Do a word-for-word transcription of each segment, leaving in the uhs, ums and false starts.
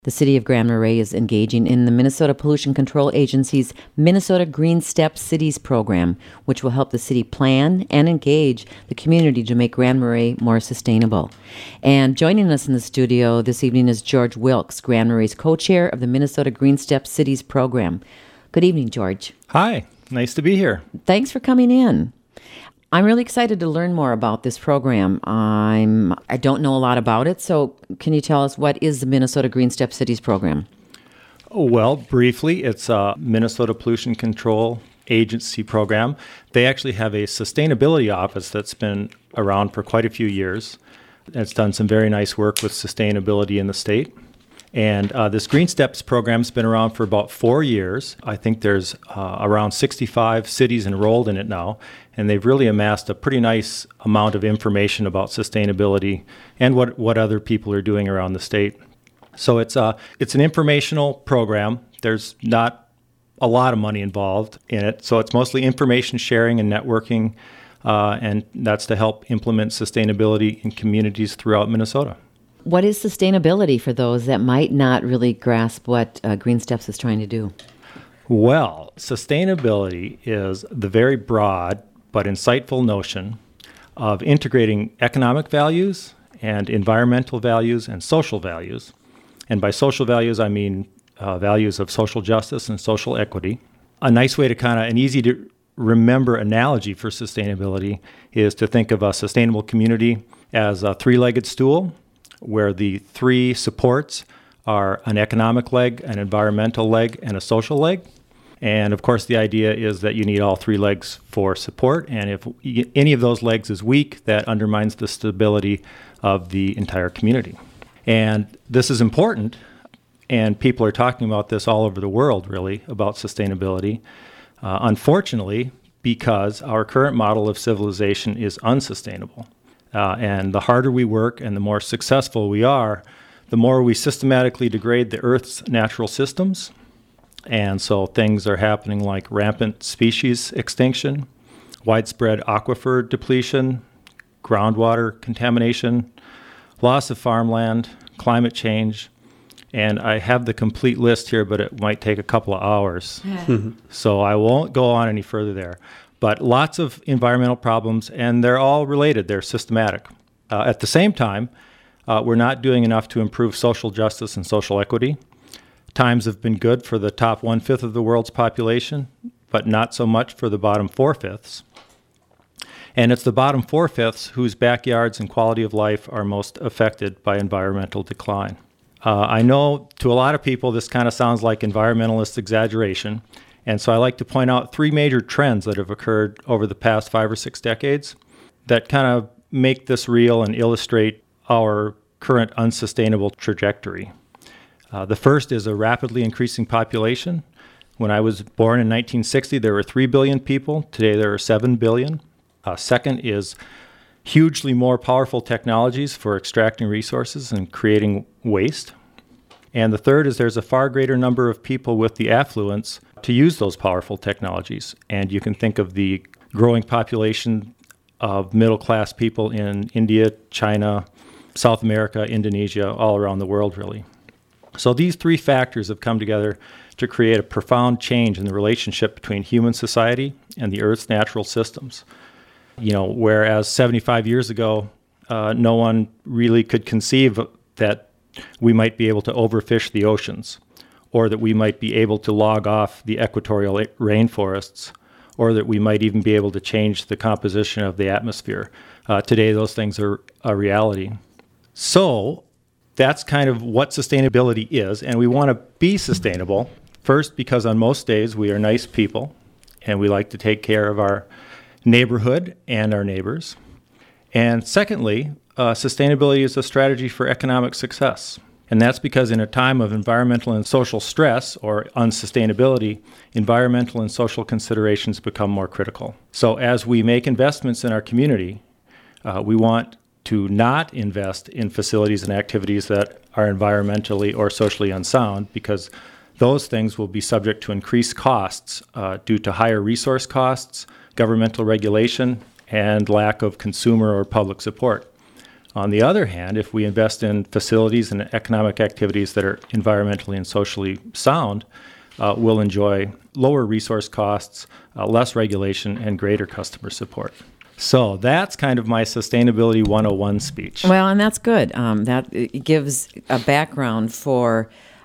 The City of Grand Marais is engaging in the Minnesota Pollution Control Agency's Minnesota Green Step Cities program, which will help the city plan and engage the community to make Grand Marais more sustainable. And joining us in the studio this evening is George Wilkes, Grand Marais' co-chair of the Minnesota Green Step Cities program. Good evening, George. Hi, nice to be here. Thanks for coming in. I'm really excited to learn more about this program. I'm, I don't know a lot about it, so can you tell us what is the Minnesota Green Step Cities program? Well, briefly, it's a Minnesota Pollution Control Agency program. They actually have a sustainability office that's been around for quite a few years. It's done some very nice work with sustainability in the state. And uh, this Green Steps program's been around for about four years. I think there's uh, around sixty-five cities enrolled in it now, and they've really amassed a pretty nice amount of information about sustainability and what, what other people are doing around the state. So it's uh, it's an informational program. There's not a lot of money involved in it, so it's mostly information sharing and networking, uh, and that's to help implement sustainability in communities throughout Minnesota. What is sustainability for those that might not really grasp what uh, Green Steps is trying to do? Well, sustainability is the very broad but insightful notion of integrating economic values and environmental values and social values. And by social values, I mean uh, values of social justice and social equity. A nice way to kind of, an easy to remember analogy for sustainability is to think of a sustainable community as a three-legged stool, where the three supports are an economic leg, an environmental leg, and a social leg. And of course, the idea is that you need all three legs for support. And if any of those legs is weak, that undermines the stability of the entire community. And this is important, and people are talking about this all over the world, really, about sustainability. Uh, unfortunately, because our current model of civilization is unsustainable. Uh, and the harder we work and the more successful we are, the more we systematically degrade the Earth's natural systems. And so things are happening like rampant species extinction, widespread aquifer depletion, groundwater contamination, loss of farmland, climate change. And I have the complete list here, but it might take a couple of hours. So I won't go on any further there. But lots of environmental problems, and they're all related. They're systematic. Uh, at the same time, uh, we're not doing enough to improve social justice and social equity. Times have been good for the top one-fifth of the world's population, but not so much for the bottom four-fifths. And it's the bottom four-fifths whose backyards and quality of life are most affected by environmental decline. Uh, I know to a lot of people this kind of sounds like environmentalist exaggeration, and so I like to point out three major trends that have occurred over the past five or six decades that kind of make this real and illustrate our current unsustainable trajectory. Uh, the first is a rapidly increasing population. When I was born in nineteen sixty, there were three billion people. Today, there are seven billion. Uh, second is hugely more powerful technologies for extracting resources and creating waste. And the third is there's a far greater number of people with the affluence to use those powerful technologies. And you can think of the growing population of middle-class people in India, China, South America, Indonesia, all around the world, really. So these three factors have come together to create a profound change in the relationship between human society and the Earth's natural systems. You know, whereas seventy-five years ago, uh, no one really could conceive that we might be able to overfish the oceans, or that we might be able to log off the equatorial rainforests, or that we might even be able to change the composition of the atmosphere. Uh, today, those things are a reality. So that's kind of what sustainability is, and we want to be sustainable, first because on most days we are nice people, and we like to take care of our neighborhood and our neighbors. And secondly, uh, sustainability is a strategy for economic success. And that's because in a time of environmental and social stress or unsustainability, environmental and social considerations become more critical. So as we make investments in our community, uh, we want to not invest in facilities and activities that are environmentally or socially unsound, because those things will be subject to increased costs uh, due to higher resource costs, governmental regulation, and lack of consumer or public support. On the other hand, if we invest in facilities and economic activities that are environmentally and socially sound, uh, we'll enjoy lower resource costs, uh, less regulation, and greater customer support. So that's kind of my Sustainability one oh one speech. Well, and that's good. Um, that it gives a background for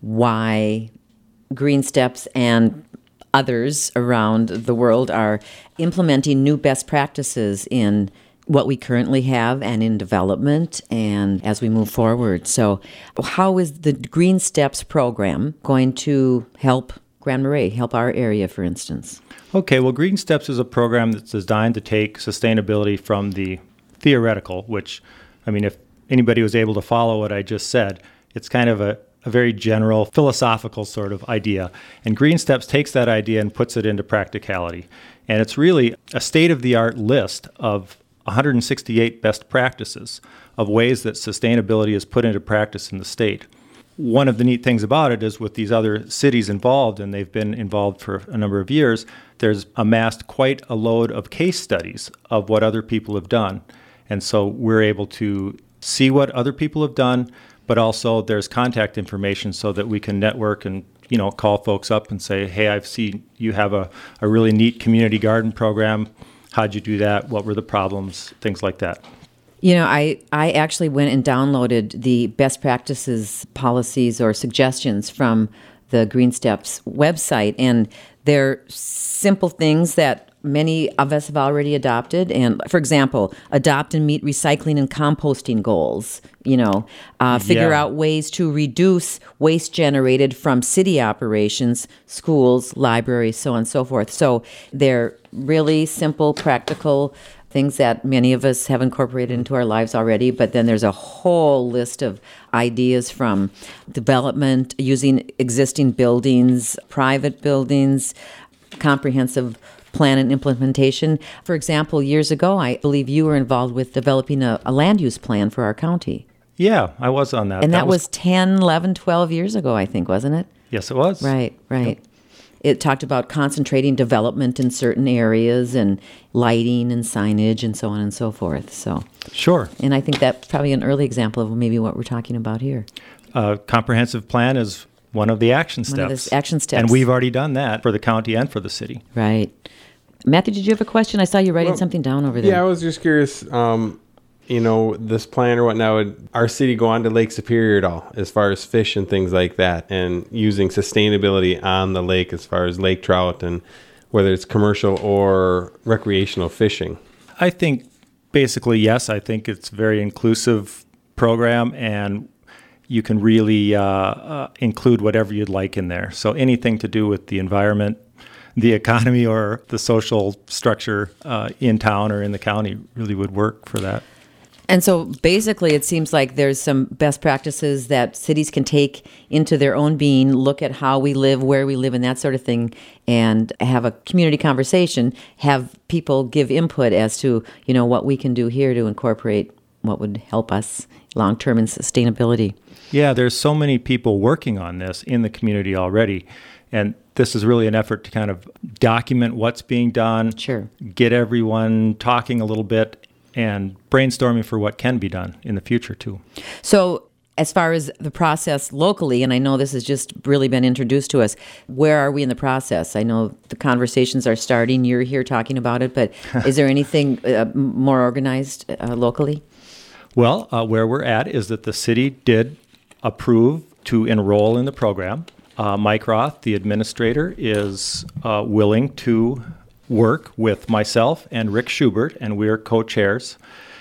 why Green Steps and others around the world are implementing new best practices in what we currently have and in development and as we move forward. So how is the Green Steps program going to help Grand Marais, help our area, for instance? Okay, well, Green Steps is a program that's designed to take sustainability from the theoretical, which, I mean, if anybody was able to follow what I just said, it's kind of a, a very general philosophical sort of idea. And Green Steps takes that idea and puts it into practicality. And it's really a state-of-the-art list of one hundred sixty-eight best practices of ways that sustainability is put into practice in the state. One of the neat things about it is with these other cities involved, and they've been involved for a number of years, there's amassed quite a load of case studies of what other people have done. And so we're able to see what other people have done, but also there's contact information so that we can network and, you know, call folks up and say, hey, I've seen you have a, a really neat community garden program. How'd you do that? What were the problems? Things like that. You know, I, I actually went and downloaded the best practices, policies, or suggestions from the Green Steps website, and they're simple things that many of us have already adopted. And, for example, adopt and meet recycling and composting goals, you know, uh, figure Yeah. out ways to reduce waste generated from city operations, schools, libraries, so on and so forth. So they're really simple, practical things that many of us have incorporated into our lives already, but then there's a whole list of ideas from development, using existing buildings, private buildings, comprehensive plan and implementation. For example, years ago, I believe you were involved with developing a, a land use plan for our county. Yeah, I was on that. And that, that was, was ten, eleven, twelve years ago, I think, wasn't it? Yes, it was. Right, right. Yep. It talked about concentrating development in certain areas and lighting and signage and so on and so forth. So Sure. And I think that's probably an early example of maybe what we're talking about here. Uh, comprehensive plan is one of the action steps. One of the action steps. And we've already done that for the county and for the city. Right. Matthew, did you have a question? I saw you writing well, something down over there. Yeah, I was just curious. Um, you know, this plan or whatnot, would our city go on to Lake Superior at all as far as fish and things like that, and using sustainability on the lake as far as lake trout and whether it's commercial or recreational fishing? I think basically, yes. I think it's a very inclusive program, and you can really uh, uh, include whatever you'd like in there. So anything to do with the environment, the economy, or the social structure uh, in town or in the county really would work for that. And so basically it seems like there's some best practices that cities can take into their own being, look at how we live, where we live, and that sort of thing, and have a community conversation, have people give input as to, you know, what we can do here to incorporate what would help us long-term in sustainability. Yeah, there's so many people working on this in the community already. And this is really an effort to kind of document what's being done, Sure. get everyone talking a little bit, and brainstorming for what can be done in the future, too. So as far as the process locally, and I know this has just really been introduced to us, where are we in the process? I know the conversations are starting. You're here talking about it, but is there anything uh, more organized uh, locally? Well, uh, where we're at is that the city did approve to enroll in the program. Uh, Mike Roth, the administrator, is uh, willing to work with myself and Rick Schubert, and we're co-chairs.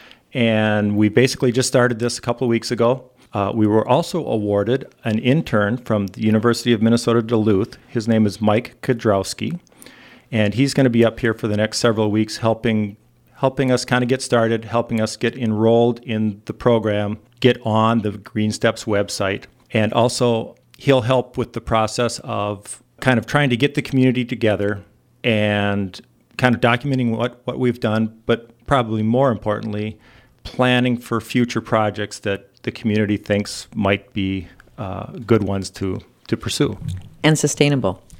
And we basically just started this a couple of weeks ago. Uh, we were also awarded an intern from the University of Minnesota Duluth. His name is Mike Kudrowski, and he's going to be up here for the next several weeks helping helping us kind of get started, helping us get enrolled in the program, get on the Green Steps website, and also he'll help with the process of kind of trying to get the community together and kind of documenting what, what we've done, but probably more importantly, planning for future projects that the community thinks might be uh, good ones to, to pursue. And sustainable.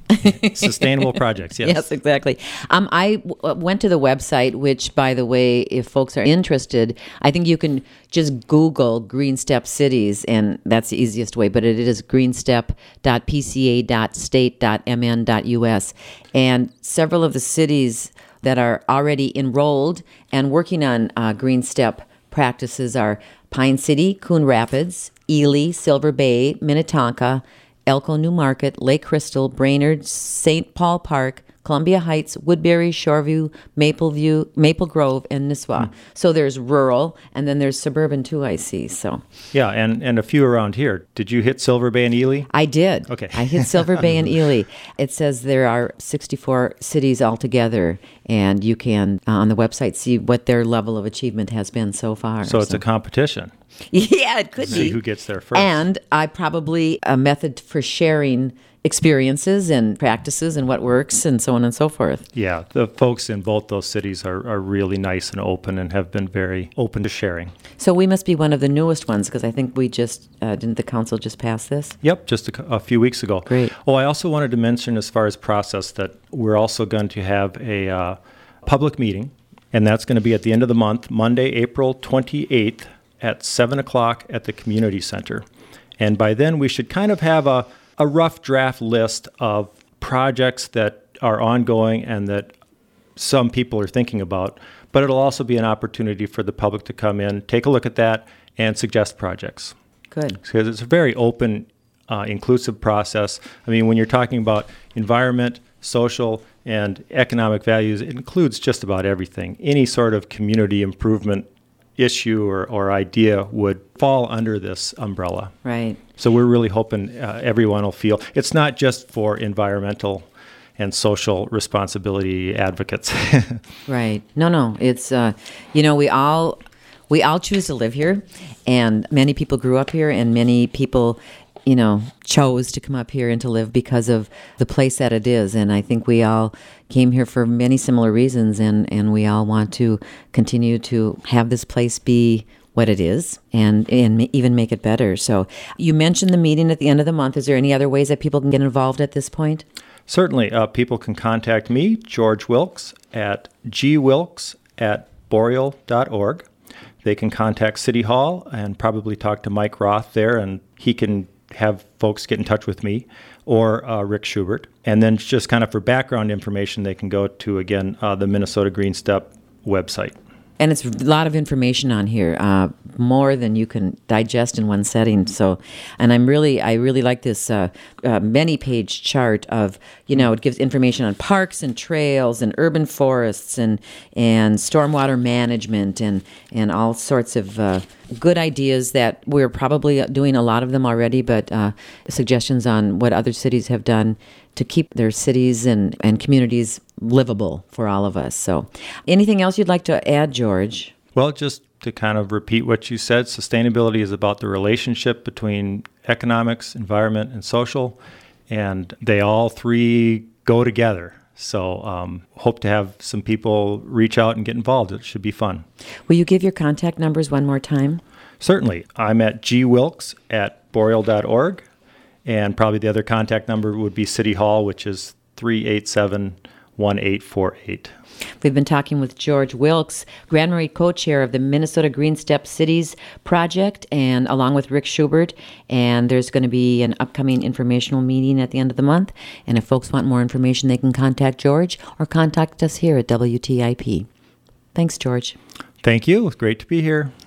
Sustainable projects, yes. Yes, exactly. Um, I w- went to the website, which, by the way, if folks are interested, I think you can just Google Green Step Cities, and that's the easiest way, but it is greenstep dot p c a dot state dot m n dot u s. And several of the cities that are already enrolled and working on uh, Green Step practices are Pine City, Coon Rapids, Ely, Silver Bay, Minnetonka, Elko New Market, Lake Crystal, Brainerd, Saint Paul Park, Columbia Heights, Woodbury, Shoreview, Mapleview, Maple Grove, and Nisswa. Mm. So there's rural, and then there's suburban too, I see. So yeah, and, and a few around here. Did you hit Silver Bay and Ely? I did. Okay. I hit Silver Bay and Ely. It says there are sixty-four cities altogether, and you can, uh, on the website, see what their level of achievement has been so far. So it's so. a competition. Yeah, it could See be. who gets there first. And I probably a method for sharing experiences and practices and what works and so on and so forth. Yeah, the folks in both those cities are, are really nice and open and have been very open to sharing. So we must be one of the newest ones because I think we just, uh, didn't the council just pass this? Yep, just a, a few weeks ago. Great. Oh, I also wanted to mention as far as process that we're also going to have a uh, public meeting, and that's going to be at the end of the month, Monday, April twenty-eighth at seven o'clock at the community center. And by then we should kind of have a, a rough draft list of projects that are ongoing and that some people are thinking about. But it'll also be an opportunity for the public to come in, take a look at that, and suggest projects. Good. Because it's a very open, uh, inclusive process. I mean, when you're talking about environment, social, and economic values, it includes just about everything. Any sort of community improvement issue or, or idea would fall under this umbrella. Right. So we're really hoping uh, everyone will feel it's not just for environmental and social responsibility advocates. Right. No, no. It's, uh, you know, we all we all choose to live here, and many people grew up here, and many people, you know, chose to come up here and to live because of the place that it is. And I think we all came here for many similar reasons, and, and we all want to continue to have this place be what it is and, and even make it better. So you mentioned the meeting at the end of the month. Is there any other ways that people can get involved at this point? Certainly. Uh, people can contact me, George Wilkes, at g wilkes at boreal dot org. They can contact City Hall and probably talk to Mike Roth there, and he can have folks get in touch with me, or uh, Rick Schubert. And then just kind of for background information, they can go to, again, uh, the Minnesota Green Step website. And it's a lot of information on here, uh, more than you can digest in one setting. So, and I'm really, I really like this uh, uh, many-page chart of, you know, it gives information on parks and trails and urban forests and and stormwater management and and all sorts of uh, good ideas that we're probably doing a lot of them already, but uh, suggestions on what other cities have done to keep their cities and, and communities livable for all of us. So anything else you'd like to add, George? Well, just to kind of repeat what you said, sustainability is about the relationship between economics, environment, and social, and they all three go together. So um, hope to have some people reach out and get involved. It should be fun. Will you give your contact numbers one more time? Certainly. I'm at g wilkes at boreal dot org. And probably the other contact number would be City Hall, which is three eight seven, one eight four eight. We've been talking with George Wilkes, Grand Marais co-chair of the Minnesota Green Step Cities Project, and along with Rick Schubert. And there's going to be an upcoming informational meeting at the end of the month. And if folks want more information, they can contact George or contact us here at W T I P. Thanks, George. Thank you. It was great to be here.